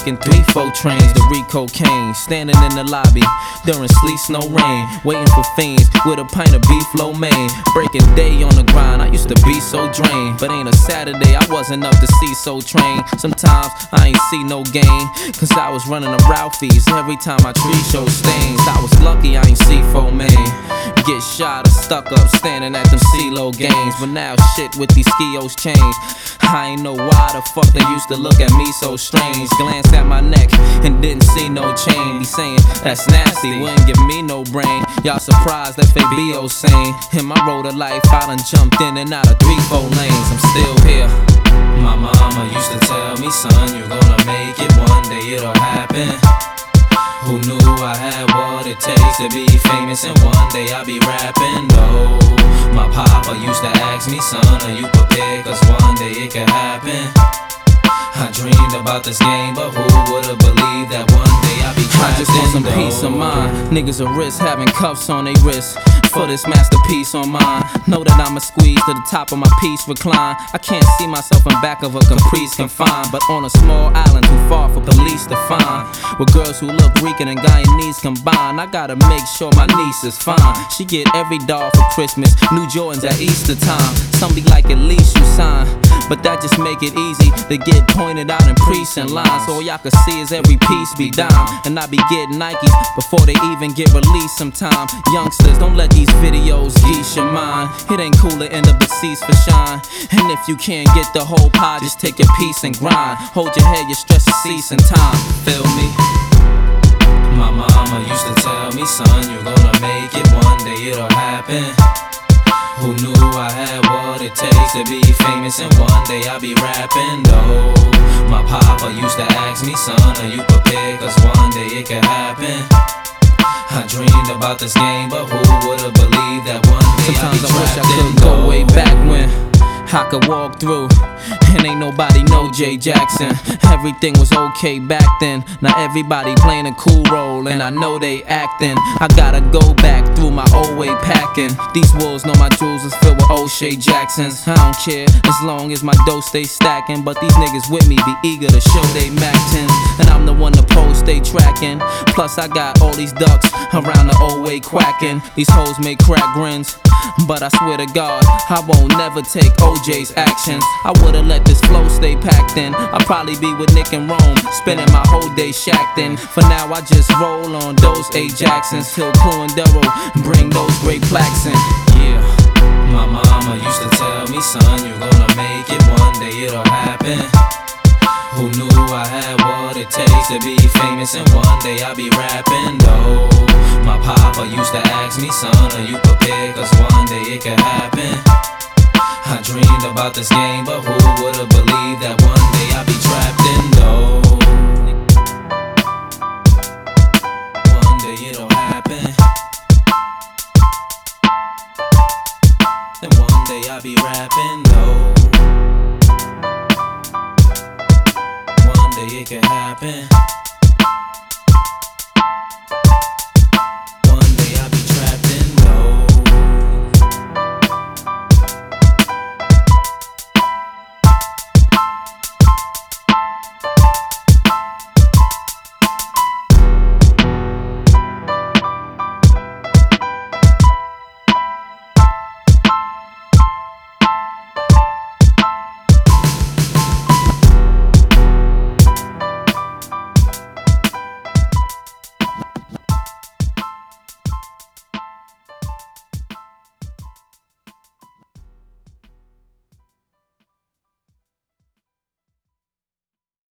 taking 3-4 trains to cocaine. Standing in the lobby during sleet, snow, rain, waiting for fiends with a pint of beef lo mein. Breaking day on the grind, I used to be so drained. But ain't a Saturday I wasn't up to see Soul Train. Sometimes I ain't see no gain, cause I was running a Ralphie's every time I tree show stains. I was lucky I ain't see four man get shot or stuck up standing at them CeeLo games. But now shit with these skios changed. I ain't know why the fuck they used to look at me so strange. Glanced at my neck and didn't see no chain. Be saying that's nasty, wouldn't give me no brain. Y'all surprised that Fabio sane. In my road of life I done jumped in and out of 3-4 lanes. I'm still here. My mama used to tell me, son, you're gonna make it, one day it'll happen. Who knew I had what it takes to be famous, and one day I'll be rapping? No, my papa used to ask me, son, are you prepared, cause one day it could happen. I dreamed about this game, but who would've believed that one day I'd be trapped? I just want some peace of mind. Niggas are risk having cuffs on they wrists for this masterpiece on mine. Know that I'ma squeeze to the top of my piece, recline. I can't see myself in back of a Caprice confined, but on a small island too far for police to find. With girls who look Rican and Guyanese combined. I gotta make sure my niece is fine. She get every doll for Christmas, new Jordans at Easter time. Some be like, at least you sign, but that just make it easy to get pointed out in precinct lines. So all y'all can see is every piece be dime, and I be getting Nikes before they even get released sometime. Youngsters, don't let these videos geese your mind. It ain't cool to end up deceased for shine. And if you can't get the whole pie, just take your piece and grind. Hold your head, your stress will cease in time. Feel me? My mama used to tell me, son, you're gonna make it, one day it'll happen. Who knew I had what it takes to be famous, and one day I'll be rapping? No, my papa used to ask me, son, are you prepared, cause one day it could happen. I dreamed about this game, but who would've believed that one day I'd be trapped? Sometimes I wish I could go way back when I could walk through and ain't nobody know Jay Jackson. Everything was okay back then. Now everybody playing a cool role, and I know they acting. I gotta go back through my old way packing. These wolves know my jewels is filled with O'Shea Jacksons. I don't care as long as my dough stay stacking, but these niggas with me be eager to show they Mac 10s, and I'm the one to post they tracking. Plus I got all these ducks around the old way quacking. These hoes make crack grins, but I swear to God, I won't never take OJ's actions. I would've let this flow stay packed in. I'd probably be with Nick and Rome, spending my whole day shacked in. For now I just roll on those A Jacksons till Clue and Darrow bring those great plaques in. Yeah, my mama used to tell me, son, you're gonna make it, one day it'll happen. Who knew I had what it takes to be famous, and one day I'll be rapping? No, my papa used to ask me, son, are you prepared, cause one day it could happen. I dreamed about this game, but who would've believed that one day I'd be trapped in? No.